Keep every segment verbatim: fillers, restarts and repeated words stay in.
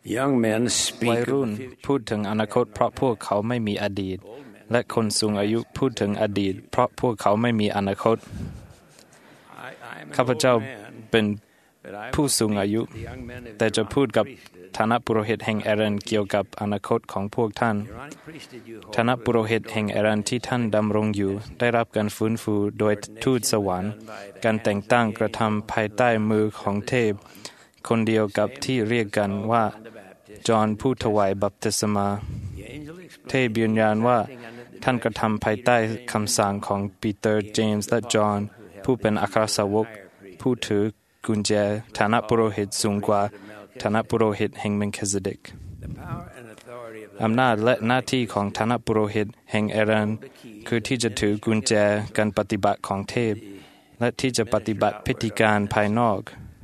วัยรุ่นพูดถึงอนาคตเพราะพวกเขาไม่มีอดีตและคนสูงอายุพูดถึงอดีตเพราะพวกเขาไม่มีอนาคตข้าพเจ้าเป็นผู้สูงอายุแต่จะพูดกับฐานะปุโรหิตแห่งเอเรนเกี่ยวกับอนาคตของพวกท่านฐานะปุโรหิตแห่งเอเรนที่ท่านดำรงอยู่ได้รับการฟื้นฟูโดยทูตสวรรค์การแต่งตั้งกระทำภายใต้มือของเทพคนเดียวกับที่เรียกกันว่าจอห์นผู้ถวายบัพติศมาเทพยืนยันว่าท่านกระทำภายใต้คำสั่งของปีเตอร์เจมส์และจอห์นผู้เป็นอัครสาวกผู้ถือกุญแจฐานะปุโรหิตสูงกว่าฐานะปุโรหิตแห่งเมลคิเซเดกอำนาจและหน้าที่ของฐานะปุโรหิตแห่งเอเรนคือที่จะถือกุญแจการปฏิบัติของเทพและที่จะปฏิบัติพิธีการภายนอก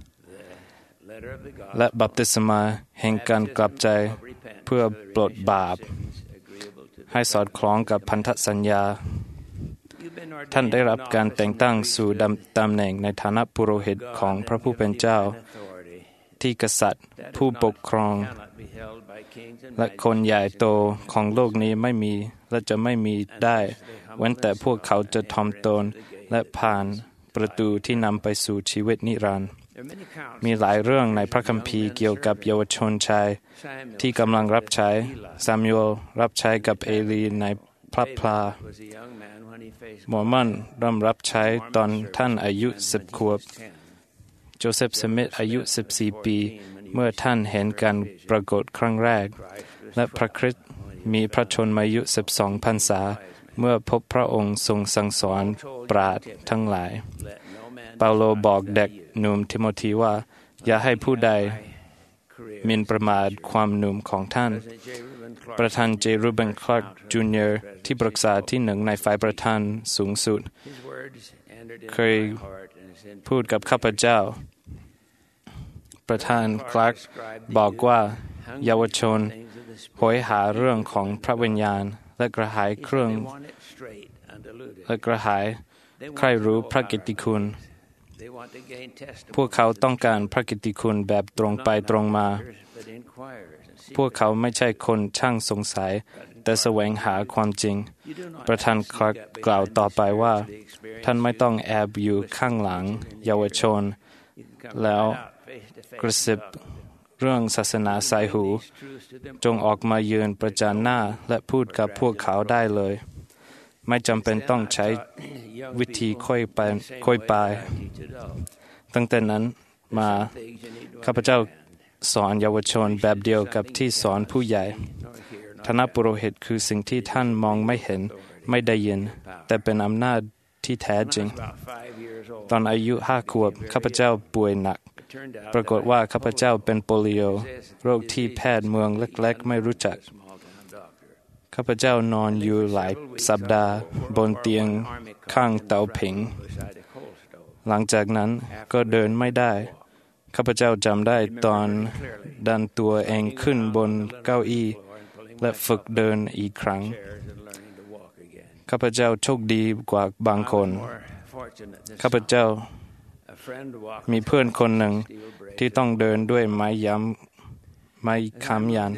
และบัพติศมาแห่งการกลับใจเพื่อปลดบาปให้สอดคล้องกับพันธสัญญาท่านได้รับการแต่งตั้งสู่ตำแหน่งในฐานะปุโรหิตของพระผู้เป็นเจ้าที่กษัตริย์ผู้ปกครองและคนใหญ่โตของโลกนี้ไม่มีและจะไม่มีได้เว้นแต่พวกเขาจะทอมตนและผ่านประตูที่นำไปสู่ชีวิตนิรันดร์มีหลายเรื่องในพระคัมภีร์เกี่ยวกับเยาวชนชายที่กำลังรับใช้ซามูเอลรับใช้กับเอลีในพระพลาโมอร์มอนเริ่มรับใช้ตอนท่านอายุสิบขวบโจเซฟสมิธอายุสิบสี่ปีเมื่อท่านเห็นการปรากฏครั้งแรกและพระคริสต์มีพระชนมายุสิบสองพรรษาเมื่อพบพระองค์ทรงสั่งสอนปราชญ์ทั้งหลายเปาโลบอกเด็กหนุ่มทิโมธีว่าอย่าให้ผู้ใดหมิ่นประมาทความหนุ่มของท่านประธานเจรูเบนคลาร์กจูเนียร์ที่ปรึกษาที่หนึ่งในฝ่ายประธานสูงสุดเคยพูดกับข้าพเจ้าประธานคลาร์กบอกว่าเยาวชนโหยหาเรื่องของพระวิญญาณและกระหายเครื่องและกระหายใคร่รู้พระกิตติคุณพวกเขาต้องการพระกิตติคุณแบบตรงไปตรงมาพวกเขาไม่ใช่คนช่างสงสัยแต่แสวงหาความจริงประธานคลาร์กกล่าวต่อไปว่าท่านไม่ต้องแอบอยู่ข้างหลังเยาวชนแล้วกระซิบเรื่องศาสนาสายหูจงออกมายืนประจันหน้าและพูดกับพวกเขาได้เลยไม่จำเป็นต้องใช้วิธีค่อยไปค่อยไปตั้งแต่นั้นมาข้าพเจ้าสอนเยาวชนแบบเดียวกับที่สอนผู้ใหญ่ฐานะปุโรหิตคือสิ่งที่ท่านมองไม่เห็นไม่ได้ยินแต่เป็นอำนาจที่แท้จริงตอนอายุห้าขวบข้าพเจ้าป่วยหนักปรากฏว่าข้าพเจ้าเป็นโปลิโอโรคที่แพทย์เมืองเล็กๆไม่รู้จักข้าพเจ้านอนอยู่หลายสัปดาห์บนเตียงข้างเตาผิงหลังจากนั้นก็เดินไม่ได้ข้าพเจ้าจำได้ตอนดันตัวเองขึ้นบนเก้าอี้และฝึกเดินอีกครั้งข้าพเจ้าโชคดีกว่าบางคนข้าพเจ้ามีเพื่อนคนหนึ่งที่ต้องเดินด้วยไม้ย้ำไม้ค้ำยัน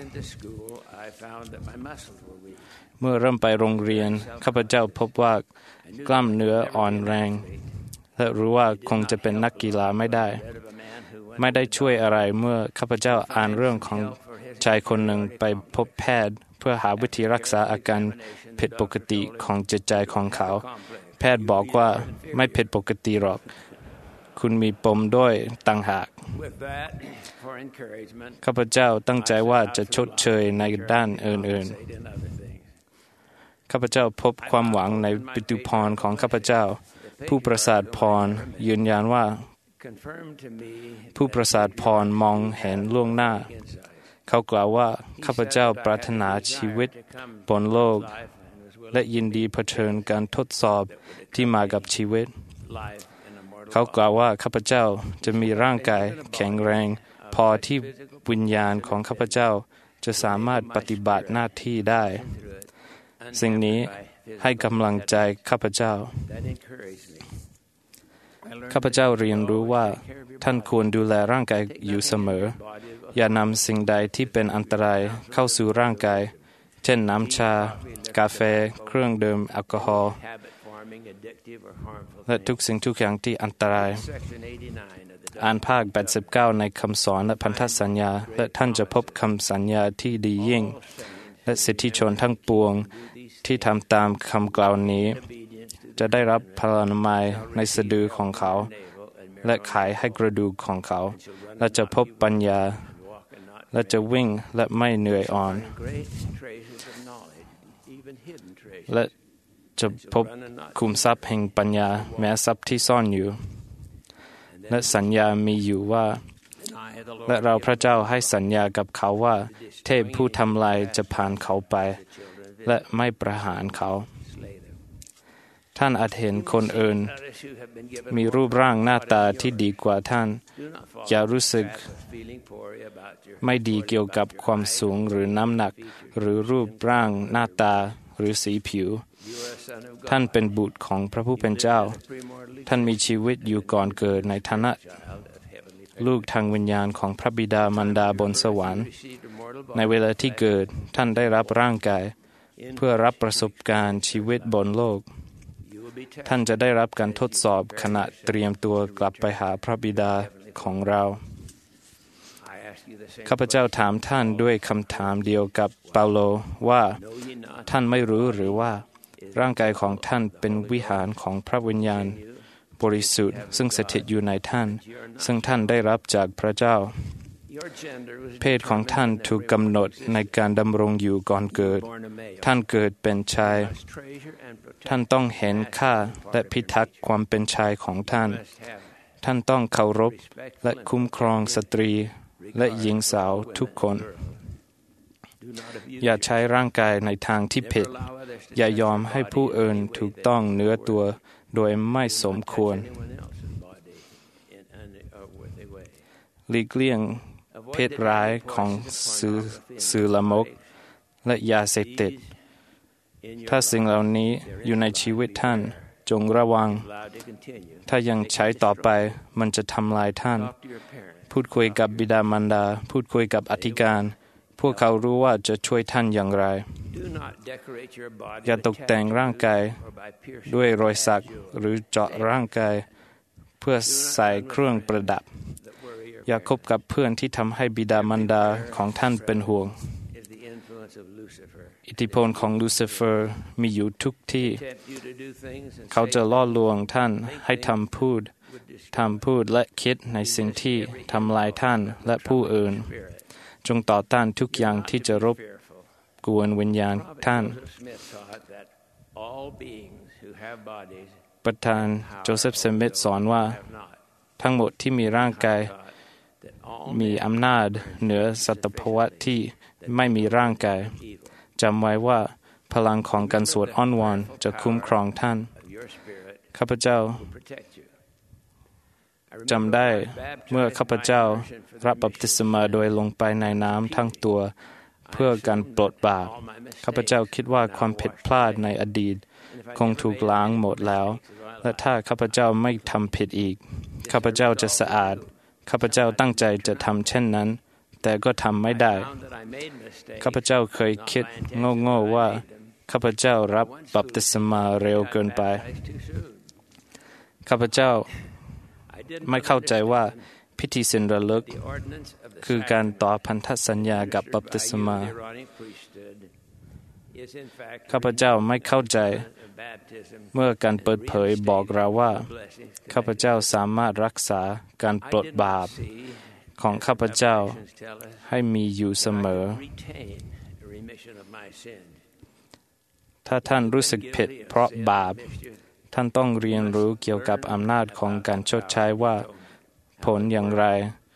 เมื่อเริ่มไปโรงเรียนข้าพเจ้าพบว่ากล้ามเนื้ออ่อนแรงและรู้ว่าคงจะเป็นนักกีฬาไม่ได้ไม่ได้ช่วยอะไรเมื่อข้าพเจ้าอ่านเรื่องของชายคนหนึ่งไปพบแพทย์เพื่อหาวิธีรักษาอาการผิดปกติของจิตใจของเขาแพทย์บอกว่าไม่ผิดปกติหรอกคุณมีปมด้อยต่างหากข้าพเจ้าตั้งใจว่าจะชดเชยในด้านอื่นๆข้าพเจ้าพบความหวังในปิตุพรของข้าพเจ้าผู้ประสาทพรยืนยันว่าผู้ประสาทพรมองเห็นล่วงหน้าเขากล่าวว่าข้าพเจ้าปรารถนาชีวิตบนโลกและยินดีเผชิญการทดสอบที่มากับชีวิตเขากล่าวว่าข้าพเจ้าจะมีร่างกายแข็งแรงพอที่วิญญาณของข้าพเจ้าจะสามารถปฏิบัติหน้าที่ได้สิ่งนี้ให้กำลังใจข้าพเจ้าข้าพเจ้าเรียนรู้ว่าท่านควรดูแลร่างกายอยู่เสมออย่านำสิ่งใดที่เป็นอันตรายเข้าสู่ร่างกายเช่นน้ำชากาแฟเครื่องดื่มแอลกอฮอล์และทุกสิ่งทุกอย่างที่อันตรายอ่านภาคแปดสิบเก้าในคำสอนและพันธสัญญาและท่านจะพบคำสัญญาที่ดียิ่งและสิทธิชนทั้งปวงที่ทำตามคำกล่าวนี้จะได้รับพลานามัยในสะดือของเขาและขายให้กระดูกของเขาและจะพบปัญญาและจะวิ่งและไม่เหนื่อยอ่อนและจะพบคุมทรัพย์แห่งปัญญาแม้ทรัพย์ที่ซ่อนอยู่และสัญญามีอยู่ว่าและเราพระเจ้าให้สัญญากับเขาว่าเทพผู้ทำลายจะผ่านเขาไปและไม่ประหารเขาท่านอาจเห็นคนอื่นมีรูปร่างหน้าตาที่ดีกว่าท่านอย่ารู้สึกไม่ดีเกี่ยวกับความสูงหรือน้ำหนักหรือรูปร่างหน้าตาหรือสีผิวท่านเป็นบุตรของพระผู้เป็นเจ้าท่านมีชีวิตอยู่ก่อนเกิดในฐานะลูกทางวิญญาณของพระบิดามารดาบนสวรรค์ในเวลาที่เกิดท่านได้รับร่างกายเพื่อรับประสบการณ์ชีวิตบนโลกท่านจะได้รับการทดสอบขณะเตรียมตัวกลับไปหาพระบิดาของเราข้าพเจ้าถามท่านด้วยคำถามเดียวกับเปาโลว่าท่านไม่รู้หรือว่าร่างกายของท่านเป็นวิหารของพระวิญญาณบริสุทธิ์ซึ่งสถิตอยู่ในท่านซึ่งท่านได้รับจากพระเจ้าเพศของท่านถูกกำหนดในการดำรงอยู่ก่อนเกิดท่านเกิดเป็นชายท่านต้องเห็นค่าและพิทักษ์ความเป็นชายของท่านท่านต้องเคารพและคุ้มครองสตรีและหญิงสาวทุกคนอย่าใช้ร่างกายในทางที่ผิดอย่ายอมให้ผู้อื่นถูกต้องเนื้อตัวโดยไม่สมควรหลีกเลี่ยงเพศร้ายของสื่อสื่อละมกและยาเสพติดถ้าสิ่งเหล่านี้อยู่ในชีวิตท่านจงระวังถ้ายังใช้ต่อไปมันจะทำลายท่านพูดคุยกับบิดามารดาพูดคุยกับอธิการพวกเขารู้ว่าจะช่วยท่านอย่างไรอย่าตกแต่งร่างกายด้วยรอยสักหรือเจาะร่างกายเพื่อใส่เครื่องประดับอย่าคบกับเพื่อนที่ทำให้บิดามารดาของท่านเป็นห่วงอิทธิพลของลูซิเฟอร์มีอยู่ทุกที่เขาจะล่อลวงท่านให้ทำพูดทำพูดและคิดในสิ่งที่ทำลายท่านและผู้อื่นจงต่อต้านทุกอย่างที่จะรบกวนวิญญาณท่านประธานโจเซฟสมิธสอนว่าทั้งหมดที่มีร่างกายมีอำนาจเหนือสัตวภาวะที่ไม่มีร่างกายจำไว้ว่าพลังของการสวดอ้อนวอนจะคุ้มครองท่านข้าพเจ้าจำได้เมื่อข้าพเจ้ารับบัพติศมาโดยลงไปในน้ำทั้งตัวเพื่อการปลดบาปข้าพเจ้าคิดว่าความผิดพลาดในอดีตคงถูกล้างหมดแล้วและถ้าข้าพเจ้าไม่ทำผิดอีกข้าพเจ้าจะสะอาดข้าพเจ้าตั้งใจจะทำเช่นนั้นแต่ก็ทำไม่ได้ข้าพเจ้าเคยคิดโง่ๆว่าข้าพเจ้ารับบัพติศมาเร็วเกินไปข้าพเจ้าไม่เข้าใจว่าพิธีสินระลึกคือการต่อพันธสัญญากับบัพติศมาข้าพเจ้าไม่เข้าใจเมื่อการเปิดเผยบอกเราว่าข้าพเจ้าสามารถรักษาการปลดบาปของข้าพเจ้าให้มีอยู่เสมอถ้าท่านรู้สึกผิดเพราะบาปท่านต้องเรียนรู้เกี่ยวกับอำนาจของการชดใช้ว่าผลอย่างไร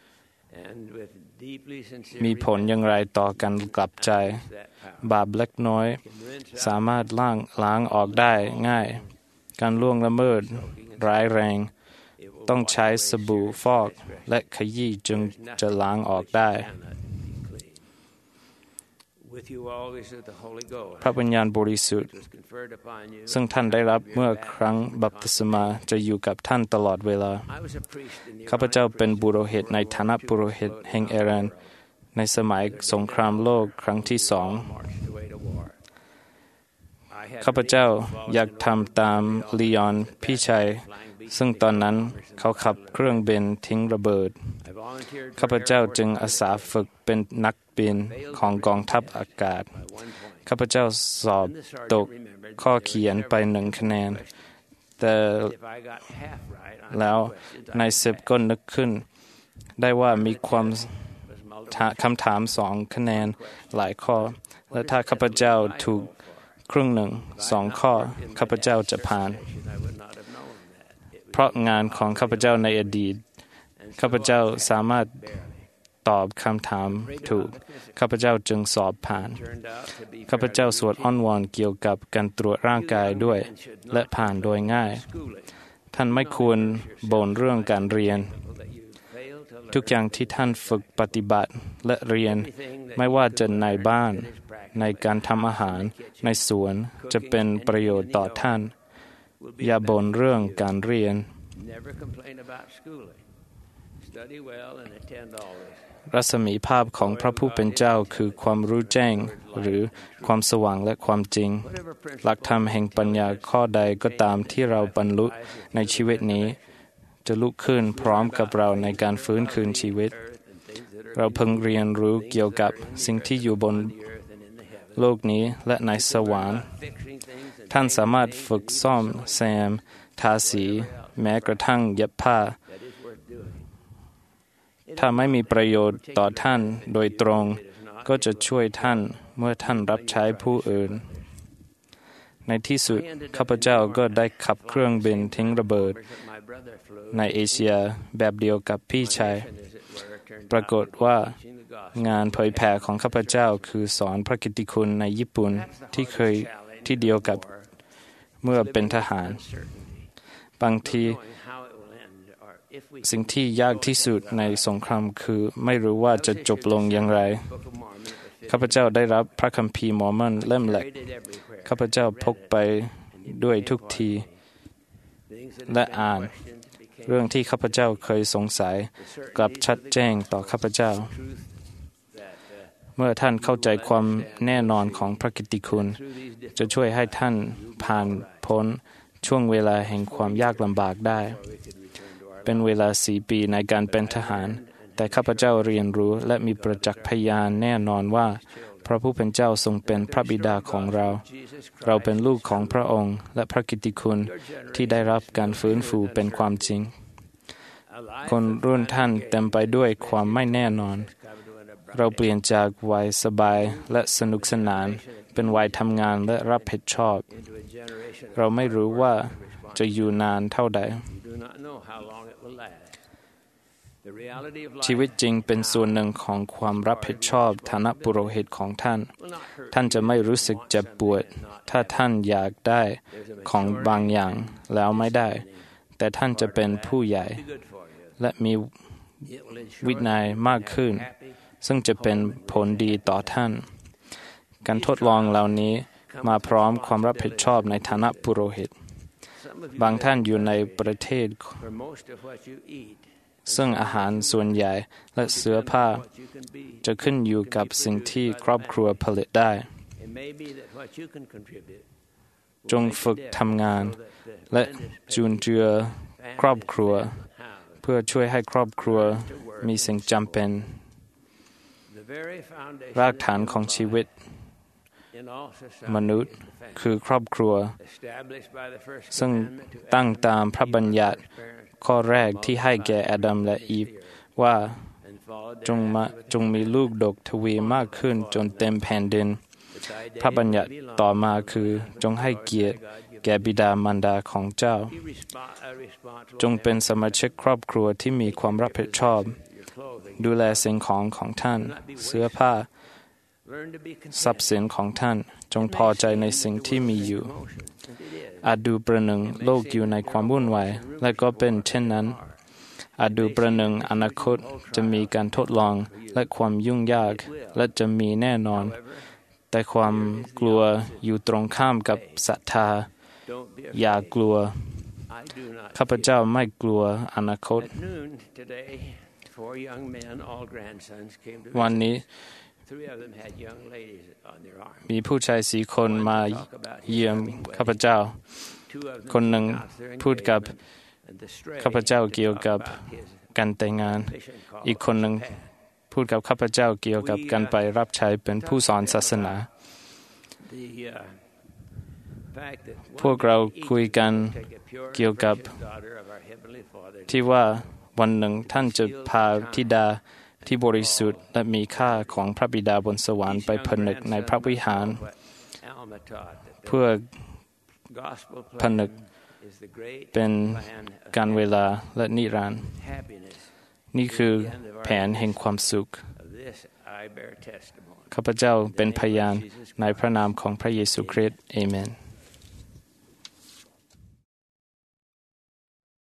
มีผลอย่างไรต่อการกลับใจบาปเล็กน้อยสามารถล้างล้างออกได้ง่ายการล่วงละเมิดร้ายแรงต้องใช้สบู่ฟอกและขยี้จึงจะล้างออกได้พระวิญญาณบริสุทธิ์ซึ่งท่านได้รับเมื่อครั้งบัพติศมาจะอยู่กับท่านตลอดเวลาข้าพเจ้าเป็นบุโรหิตในฐานะบุโรหิตแห่งเอเรนในสมัยสงครามโลกครั้งที่สองข้าพเจ้าอยากทำตามลีออนพี่ชายซึ่งตอนนั้นเขาขับเครื่องบินทิ้งระเบิดข้าพเจ้าจึงอาสาฝึกเป็นนักบินของกองทัพอากาศข้าพเจ้าสอบตกข้อเขียนไปหนึ่งคะแนนแต่แล้วนายสิบก็นึกขึ้นได้ว่ามีความคำถามสองคะแนนหลายข้อและถ้าข้าพเจ้าถูกครึ่งหนึ่งสองข้อข้าพเจ้าจะผ่านเพราะงานของข้าพเจ้าในอดีตข้าพเจ้าสามารถตอบคำถามถูกข้าพเจ้าจึงสอบผ่านข้าพเจ้าสวดอ้อนวอนเกี่ยวกับการตรวจร่างกายด้วยและผ่านโดยง่ายท่านไม่ควรบ่นเรื่องการเรียนทุกอย่างที่ท่านฝึกปฏิบัติและเรียนไม่ว่าจะในบ้านในการทำอาหารในสวนจะเป็นประโยชน์ต่อท่านอย่าบ่นเรื่องการเรียนรัศมีภาพของพระผู้เป็นเจ้าคือความรู้แจ้งหรือความสว่างและความจริงหลักธรรมแห่งปัญญาข้อใดก็ตามที่เราบรรลุในชีวิตนี้จะลุกขึ้นพร้อมกับเราในการฟื้นคืนชีวิตเราเพิ่งเรียนรู้เกี่ยวกับสิ่งที่อยู่บนโลกนี้และในสวรรค์ท่านสามารถฝึกซ่อมแซมทาสีแม้กระทั่งเย็บผ้าถ้าไม่มีประโยชน์ต่อท่านโดยตรงก็จะช่วยท่านเมื่อท่านรับใช้ผู้อื่นในที่สุดข้าพเจ้าก็ได้ขับเครื่องบินทิ้งระเบิดในเอเชียแบบเดียวกับพี่ชายปรากฏว่างานเผยแผ่ของข้าพเจ้าคือสอนพระกิตติคุณในญี่ปุ่นที่เคยที่เดียวกับเมื่อเป็นทหารบางทีสิ่งที่ยากที่สุดในสงครามคือไม่รู้ว่าจะจบลงอย่างไรข้าพเจ้าได้รับพระคัมภีร์มอร์มอนเล่มเล็กข้าพเจ้าพกไปด้วยทุกทีและอ่านเรื่องที่ข้าพเจ้าเคยสงสัยกลับชัดแจ้งต่อข้าพเจ้าเมื่อท่านเข้าใจความแน่นอนของพระกิตติคุณจะช่วยให้ท่านผ่านพ้นช่วงเวลาแห่งความยากลำบากได้เป็นเวลาสี่ปีในการเป็นทหารแต่ข้าพเจ้าเรียนรู้และมีประจักษ์พยานแน่นอนว่าพระผู้เป็นเจ้าทรงเป็นพระบิดาของเราเราเป็นลูกของพระองค์และพระกิตติคุณที่ได้รับการฟื้นฟูเป็นความจริงคนรุ่นท่านเต็มไปด้วยความไม่แน่นอนเราเปลี่ยนจากวัยสบายและสนุกสนานเป็นวัยทำงานและรับผิดชอบเราไม่รู้ว่าจะอยู่นานเท่าใดชีวิตจริงเป็นส่วนหนึ่งของความรับผิดชอบฐานะปุโรหิตของท่านท่านจะไม่รู้สึกเจ็บปวดถ้าท่านอยากได้ของบางอย่างแล้วไม่ได้แต่ท่านจะเป็นผู้ใหญ่และมีวินัยมากขึ้นซึ่งจะเป็นผลดีต่อท่านการทดลองเหล่านี้มาพร้อมความรับผิดชอบในฐานะปุโรหิตบางท่านอยู่ในประเทศซึ่งอาหารส่วนใหญ่และเสื้อผ้าจะขึ้นอยู่กับสิ่งที่ครอบครัวผลิตได้จงฝึกทำงานและจุนเจือครอบครัวเพื่อช่วยให้ครอบครัวมีสิ่งจำเป็นรากฐานของชีวิตมนุษย์คือครอบครัวซึ่งตั้งตามพระบัญญัติข้อแรกที่ให้แก่อาดัมและอีฟว่าจงมาจงมีลูกดกทวีมากขึ้นจนเต็มแผ่นดินพระบัญญัติต่อมาคือจงให้เกียรติแก่บิดามารดาของเจ้าจงเป็นสมาชิกครอบครัวที่มีความรับผิดชอบดูแลสิ่งของของท่านเสื้อผ้าทรัพย์สินของท่านจงพอใจในสิ่งที่มีอยู่อาจดูประหนึ่งโลกอยู่ในความวุ่นวายและก็เป็นเช่นนั้นอาจดูประหนึ่งอนาคตจะมีการทดลองและความยุ่งยากและจะมีแน่นอนแต่ความกลัวอยู่ตรงข้ามกับศรัทธาอย่ากลัวข้าพเจ้าไม่กลัวอนาคตวันนี้มีผู้ชายสี่คนมาเยี่ยมข้าพเจ้าคนหนึ่งพูดกับข้าพเจ้าเกี่ยวกับการแต่งงานอีกคนหนึ่งพูดกับข้าพเจ้าเกี่ยวกับการไปรับใช้เป็นผู้สอนศาสนาพวกเราคุยกันเกี่ยวกับที่ว่าวันหนึ่งท่านจะพาธิดาที่บริสุทธิ์และมีค่าของพระบิดาบนสวรรค์ไปผนึกในพระวิหารเพื่อผนึกเป็นการเวลาและนิรันดร์นี่คือแผนแห่งความสุขข้าพเจ้าเป็นพยานในพระนามของพระเยซูคริสต์อาเมน